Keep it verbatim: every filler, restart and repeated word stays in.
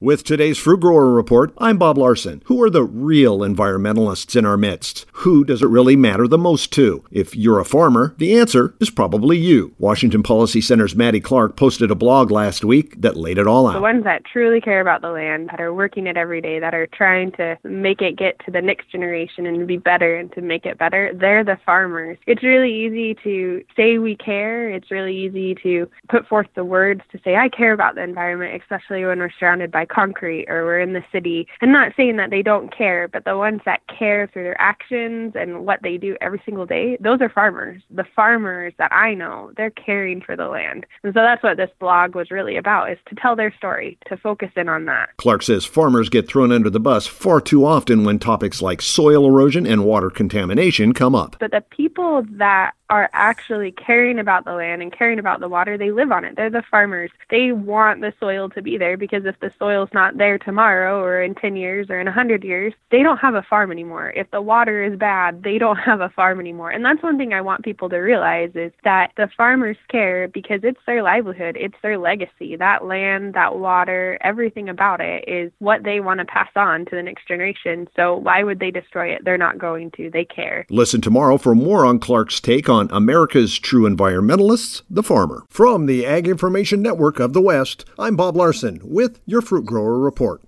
With today's Fruit Grower Report, I'm Bob Larson. Who are the real environmentalists in our midst? Who does it really matter the most to? If you're a farmer, the answer is probably you. Washington Policy Center's Maddie Clark posted a blog last week that laid it all out. The ones that truly care about the land, that are working it every day, that are trying to make it get to the next generation and be better and to make it better, they're the farmers. It's really easy to say we care. It's really easy to put forth the words to say, I care about the environment, especially when we're surrounded by concrete or we're in the city. I'm not saying that they don't care, but the ones that care through their actions and what they do every single day, those are farmers. The farmers that I know, they're caring for the land. And so that's what this blog was really about, is to tell their story, to focus in on that. Clark says farmers get thrown under the bus far too often when topics like soil erosion and water contamination come up. But the people that are actually caring about the land and caring about the water, they live on it. They're the farmers. They want the soil to be there, because if the soil's not there tomorrow or in ten years or in one hundred years, they don't have a farm anymore. If the water is bad, they don't have a farm anymore. And that's one thing I want people to realize, is that the farmers care because it's their livelihood. It's their legacy. That land, that water, everything about it is what they want to pass on to the next generation. So why would they destroy it? They're not going to. They care. Listen tomorrow for more on Clark's take on America's true environmentalists, the farmer. From the Ag Information Network of the West, I'm Bob Larson with your Fruit Grower Report.